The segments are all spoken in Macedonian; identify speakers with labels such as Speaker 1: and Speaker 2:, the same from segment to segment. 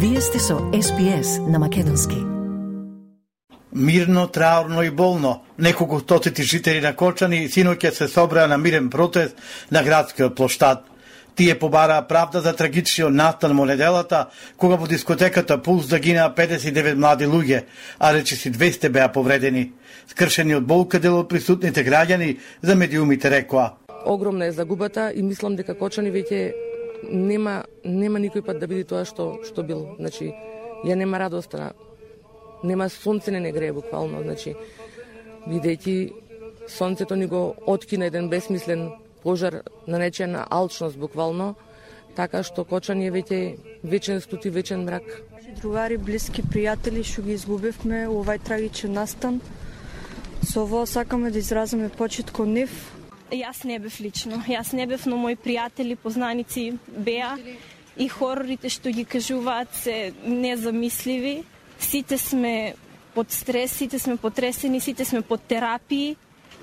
Speaker 1: Вие сте со SPS на македонски.
Speaker 2: Мирно, траурно и болно, неколку стотици жители на Кочани синоќа се собраа на мирен протест на градскиот плоштад. Тие побараа правда за трагичниот настан во неделата, кога во дискотеката Пулс загинаа 59 млади луѓе, а речиси 200 беа повредени. Скршени од болка дел од присутните граѓани за медиумите рекоа:
Speaker 3: огромна е загубата и мислам дека Кочани веќе нема никој пат да види тоа што бил. Значи, ја нема радоста, нема сонце не грее буквално, значи видејќи сонцето ни го откина еден бесмислен пожар наречен алчност буквално, така што Кочани е веќе вечен студ и вечен мрак.
Speaker 4: Другари, блиски, пријатели што ги изгубивме овај трагичен настан. Со ово сакаме да изразиме почит кон нив.
Speaker 5: Јас не бев лично, но мои пријатели, познаници беа и хорорите што ги кажуваат се незамисливи. Сите сме под стрес, сите сме потресени, сите сме под терапии.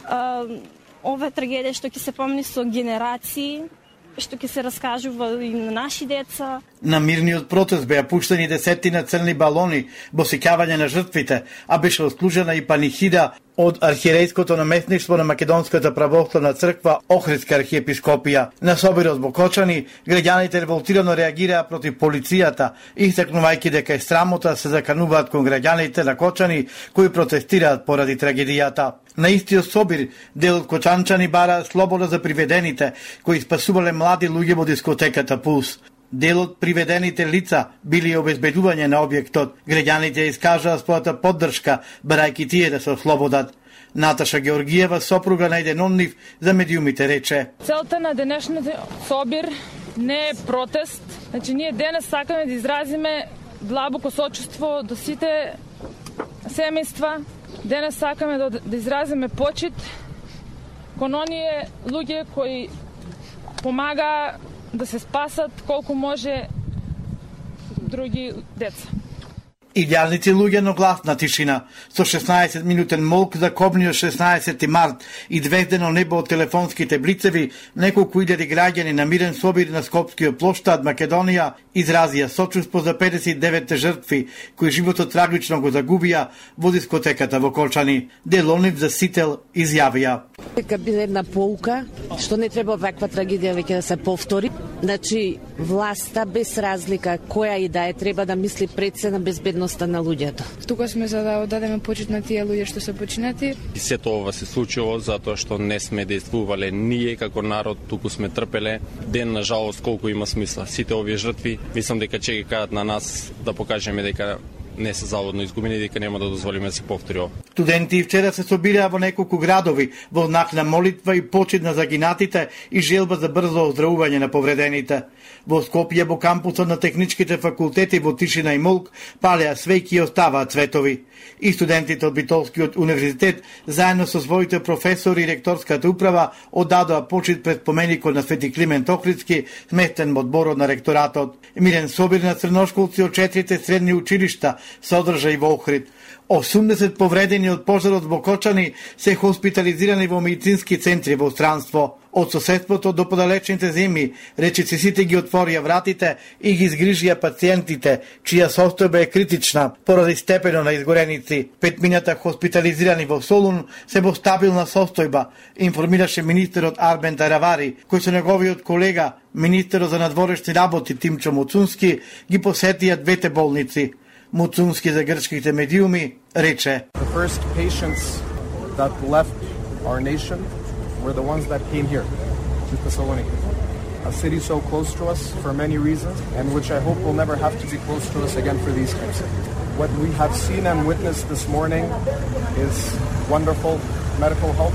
Speaker 5: Ова е трагедија што ќе се помни со генерации, што ќе се раскажува и на наши деца.
Speaker 2: На мирниот протест беа пуштени десетина црни балони во сеќавање на жртвите, а беше отслужена и панихида од архиерејското наместништво на Македонската православна црква Охридска архиепископија. На соборот во Кочани, граѓаните револтирано реагираа против полицијата, истакнувајќи дека е срамота се закануваат кон граѓаните на Кочани кои протестираат поради трагедијата. На истиот собир, дел од кочанчани бараа слобода за приведените, кои спасувале млади луѓе во дискотеката Пулс. Дел од приведените лица били обезбедување на објектот. Граѓаните искажаа својата поддршка, барајќи тие да се ослободат. Наташа Георгиева, сопруга на еден од нив, за медиумите рече:
Speaker 6: целта на денешниот собир не е протест. Значи, ние денес сакаме да изразиме длабоко сочувство до сите семејства. Денес сакаме да изразиме почит кон оние луѓе кои помагаа да се спасат колку може други деца.
Speaker 2: Илјадници луѓе, но гласна тишина. Со 16-минутен молк за кобниот 16 март и звездено небо од телефонските блицеви, неколку илјади граѓани на мирен собир на Скопскиот плоштад Македонија изразија сочувство за 59 жртви кои животот трагично го загубија во дискотеката во Кочани. Делонив за Сител изјавија:
Speaker 7: дека биде една поука што не треба ваква трагедија веќе да се повтори. Значи, власта без разлика која и да е треба да мисли пред се на безбедноста на луѓето.
Speaker 8: Тука сме за да одадеме почит на тие луѓе што се починати.
Speaker 9: И сето ова се случило затоа што не сме действувале ние како народ, туку сме трпеле. Ден на жалост колку има смисла. Сите овие жртви, мислам дека ќе ги кажат на нас да покажеме дека не се заводно изгубени, дека нема да дозволиме да се повтори ова.
Speaker 2: Студенти вчера се собираа во неколку градови во знак на молитва и почит на загинатите и желба за брзо оздравување на повредените. Во Скопје, во кампусот на техничките факултети во тишина и молк, палеа свеќи и оставаат цветови. И студентите од Битолскиот универзитет, заедно со своите професори и ректорската управа, оддадоа почит пред споменикот на Свети Климент Охридски, сместен во одборот на ректоратот. Мирен собир на црношколци од 4 средни училишта се одржа и во Охрид. 80 повредени од пожарот во Кочани се хоспитализирани во медицински центри во странство. Од соседството до подалечните земји, речиси сите ги отворија вратите и ги изгрижија пациентите, чија состојба е критична поради степено на изгореници. 5 мината хоспитализирани во Солун се во стабилна состојба, информираше министерот Арбен Таравари, кој со неговиот колега, министерот за надворешни работи Тимчо Муцунски, ги посетија двете болници. Муцунски за грчките медиуми рече:
Speaker 10: The first patients that left our nation were the ones that came here to Thessaloniki, a city so close to us for many reasons, and which I hope will never have to be close to us again for these types of things. What we have seen and witnessed this morning is wonderful medical help.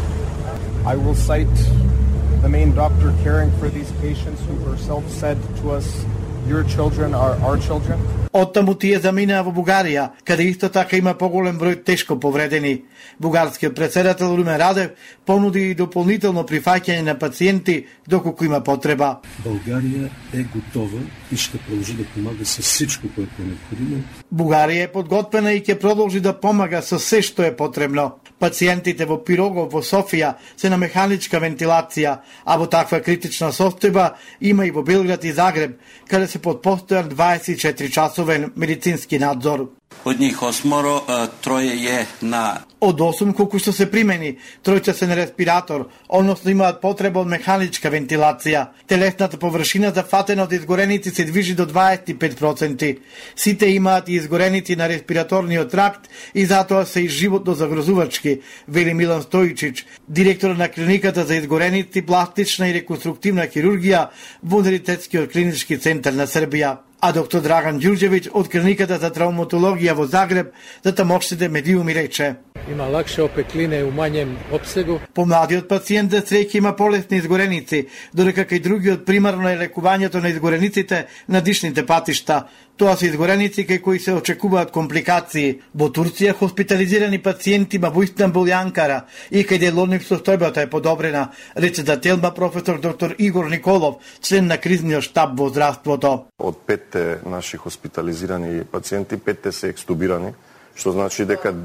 Speaker 10: I will cite the main doctor caring for these patients who herself said to us, "Your children are our children."
Speaker 2: Оттаму тие заминаа во Бугарија, каде исто така има поголем број тешко повредени. Бугарскиот председател Румен Радев понуди и дополнително прифаќање на пациенти доколку има потреба.
Speaker 11: Българија е готова и ще продолжи да помага со всичко което е необходимо.
Speaker 2: Бугарија е подготвена и ќе продолжи да помага со се што е потребно. Пациентите во Пирогов во Софија се на механичка вентилација, а во таква критична состојба има и во Белград и Загреб, каде се подпостојан 24-часовен медицински надзор.
Speaker 12: Од нив 8, 3 е на...
Speaker 2: Од 8 колку што се примени, 3 се на респиратор, односно имаат потреба од механичка вентилација. Телесната површина зафатена од изгореници се движи до 25%. Сите имаат и изгореници на респираторниот тракт и затоа се и животно загрозувачки, вели Милан Стојчич, директор на клиниката за изгореници, пластична и реконструктивна хирургија во Универзитетскиот клинички центар на Србија. А доктор Драган Ѓурѓевиќ од клиниката за травматологија во Загреб за тамошните медиуми рече:
Speaker 13: има лакше опеклине у мањем опсегу.
Speaker 2: Помладиот пациент за среќа има полесни изгореници, додека кај другиот примарно е лекувањето на изгорениците на дишните патишта. Тоа се изгореници кај кои се очекуваат компликации. Во Турција хоспитализирани пациенти има во Истанбул и Анкара и кај делоник состојбата е подобрена, рече за Телма професор доктор Игор Николов, член на кризниот штаб во здравството.
Speaker 14: Од 5 наши хоспитализирани пациенти, 5 се екстубирани, што значи дека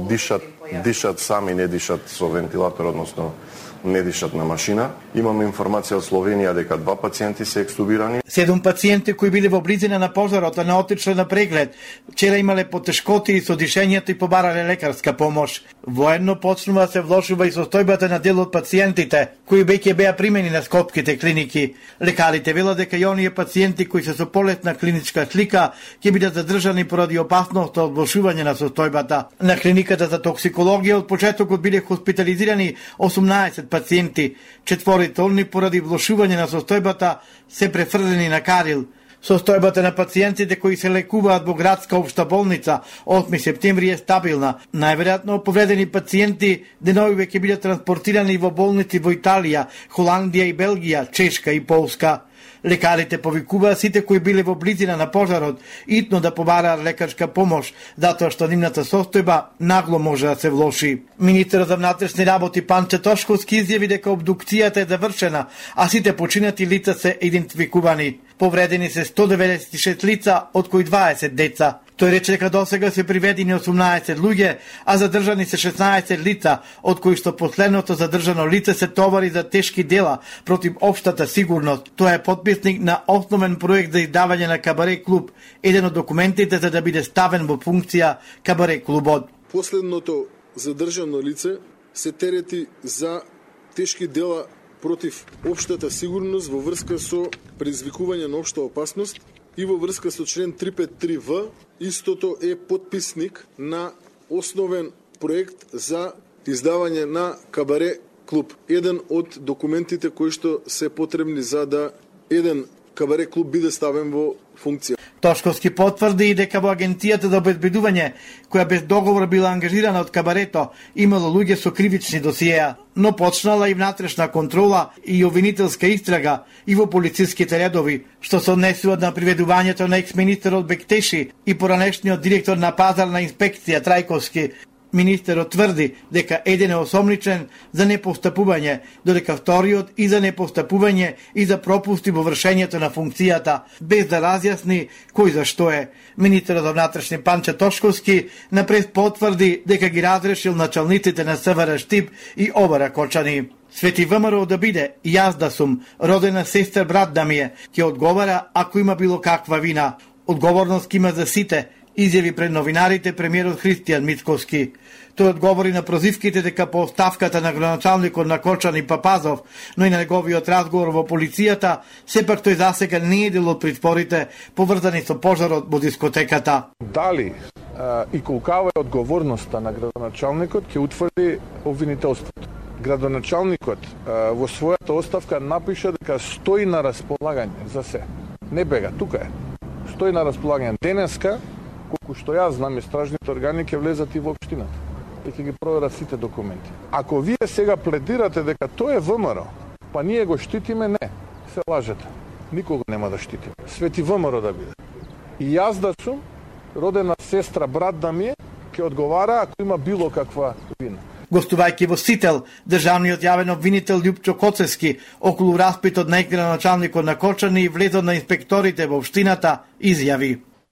Speaker 14: дишат сами, не дишат со вентилатор, односно не дишат на машина. Имаме информација од Словенија дека 2 пациенти се екстубирани. 7 пациенти кои биле во близина на пожарот, а не отишле на преглед, вчера имале потешкоти со дишењето и побарале лекарска помош. Воедно почнува се влошува и состојбата на дел од пациентите, кои веќе беа примени на скопските клиники. Лекарите велат дека и оние пациенти кои се со полетна клиничка слика ќе бидат задржани поради опасност од влошување на состојбата. На клиниката за токсикологија од почетокот биле хоспитализирани 18 пациенти, 4 од нив поради влошување на состојбата се префрлени на Карил. Состојбата на пациентите кои се лекуваат во градска општа болница 8 септември е стабилна. Најверојатно повредени пациенти денови ќе бидат транспортирани во болници во Италија, Холандија и Белгија, Чешка и Полска. Лекарите повикуваат сите кои биле во близина на пожарот итно да побараат лекарска помош, затоа што нивната состојба нагло може да се влоши. Министерот за внатрешни работи Панче Тошковски изјави дека обдукцијата е завршена, а сите починати лица се идентификувани. Повредени се 196 лица, од кои 20 деца. Тој рече дека досега се приведени 18 луѓе, а задржани се 16 лица, од кои што последното задржано лице се товари за тешки дела против општата сигурност. Тоа е потписник на основен проект за издавање на Кабаре клуб, еден од документите за да биде ставен во функција Кабаре клубот.
Speaker 15: Последното задржано лице се терети за тешки дела против општата сигурност во врска со предизвикување на општа опасност и во врска со член 353В, истото е потписник на основен проект за издавање на Кабаре клуб. Еден од документите кои што се потребни за да еден Кабаре клуб биде ставен во функција.
Speaker 2: Тошковски потврди и дека во агенцијата за обезбедување, која без договор била ангажирана од Кабарето, имало луѓе со кривични досиеа, но почнала и внатрешна контрола и обвинителска истрага и во полициските редови, што се однесуваат на приведувањето на екс-министерот Бектеши и поранешниот директор на пазарна инспекција Трајковски. Министерот тврди дека еден е осомничен за непостапување, додека вториот и за непостапување и за пропусти во вршењето на функцијата, без да разјасни кој за што е. Министерот за внатрешни Панче Тошковски напред потврди дека ги разрешил началниците на СВР Штип и Обара Кочани. Свети ВМРО да биде, и јас да сум, родена сестра брат да ми е, ќе одговара ако има било каква вина. Одговорност има за сите, изјави пред новинарите премиерот Христијан Мицковски. Тој одговори на прозивките дека по оставката на градоначалникот на Кочани Папазов, но и на неговиот разговор во полицијата, сепак тој засега не е дел од притворите поврзани со пожарот во дискотеката.
Speaker 16: Дали и колкава е одговорноста на градоначалникот ќе утврди обвинителството. Градоначалникот во својата оставка напиша дека стои на располагање за се. Не бега, тука е. Стои на располагање. Денеска, колку што јас знам, стражните органи ќе влезат и во општината и ќе ги проверат сите документи. Ако вие сега пледирате дека тоа е ВМРО, па ние го штитиме, не, се лажете. Никого нема да штитиме. Свети ВМРО да биде. И јас да сум, родена сестра, брат да ми е, ќе одговара ако има било каква вина.
Speaker 2: Гостувајќи во Сител, државниот јавен обвинител Љупчо Коцевски околу распитот на екс-градоначалникот на Кочани и влезот на инспекторите во општината изјави: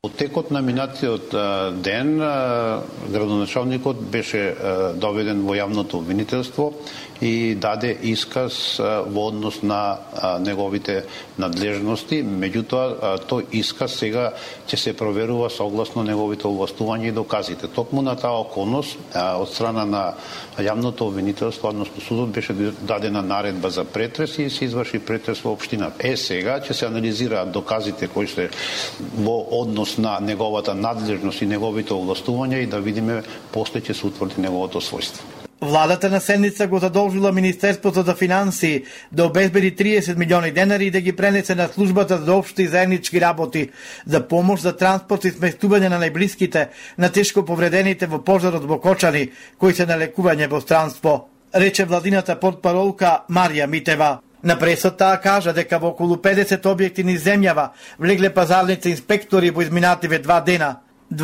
Speaker 17: Во текот на минатиот ден градоначалникот беше доведен во јавното обвинителство и даде исказ во однос на неговите надлежности, меѓутоа тој исказ сега ќе се проверува согласно неговите овластувања и доказите. Токму на таа околност од страна на јавното обвинителство, односно судот, беше дадена наредба за претрес и се изврши претрес во општината. Сега ќе се анализираат доказите кои се во однос на неговата надлежност и неговите овластувања и да видиме после ќе се утврди неговото својство.
Speaker 2: Владата на седница го задолжила Министерството за финансии да обезбеди 30 милиони денари и да ги пренесе на службата за општи и заеднички работи за помош за транспорт и сместување на најблиските на тешко повредените во пожарот во Кочани, кои се на лекување во странство, рече владината портпаролка Марија Митева. На пресот таа кажа дека во околу 50 објекти низ земјава влегле пазарници инспектори во изминативе 2 дена.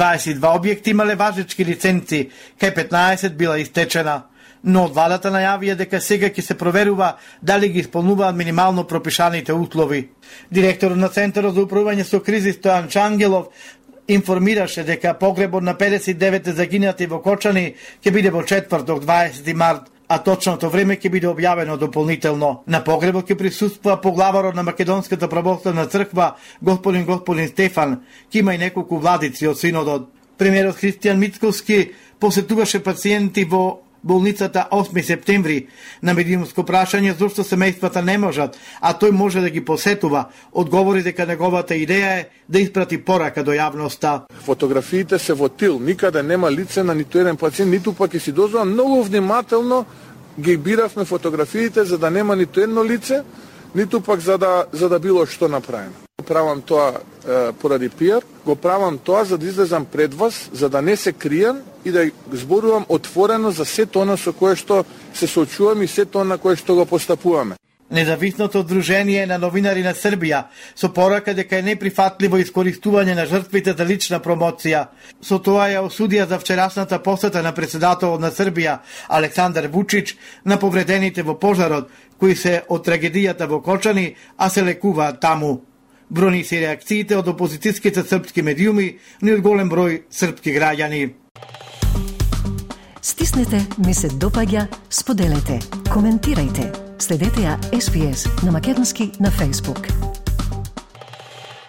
Speaker 2: 22 објекти имале важечки лиценци, кај 15 била истечена. Но од владата најавија дека сега ќе се проверува дали ги исполнуваат минимално пропишаните услови. Директорот на Центарот за управување со кризи Стојан Чангелов информираше дека погребот на 59 загинати во Кочани ќе биде во четврток 20 март, а точното време ќе биде објавено дополнително. На погребот ќе присуствува поглаварот на Македонската православна црква господин Стефан, ќе има и неколку владици од синодот. Премиерот Христијан Мицковски посетуваше пациенти во болницата 8 септември. На медиумско прашање зошто семејствата не можат, а тој може да ги посетува, одговори дека неговата идеја е да испрати порака до јавноста.
Speaker 16: Фотографиите се во тил, никаде нема лице на ниту еден пациент, ниту пак и си дозволам, многу внимателно ги биравме фотографиите за да нема ниту едно лице, ниту пак за да било што направено. Правам тоа поради пиар, го правам тоа за да излезам пред вас, за да не се кријам и да зборувам отворено за сето она со кое што се соочуваме и сето она кое што го постапуваме.
Speaker 2: Независното Дружение на новинари на Србија со порака дека е неприфатливо искористување на жртвите за лична промоција. Со тоа ја осудија за вчерашната посета на председателот на Србија Александар Вучич на повредените во пожарот, кои се од трагедијата во Кочани, а се лекуваат таму. Брони се реакциите од опозицијските српски медиуми, но и од голем број српски граѓани.
Speaker 1: Стиснете, ми се допаѓа, споделете, коментирајте. Следете ја SPS на Македонски на Facebook.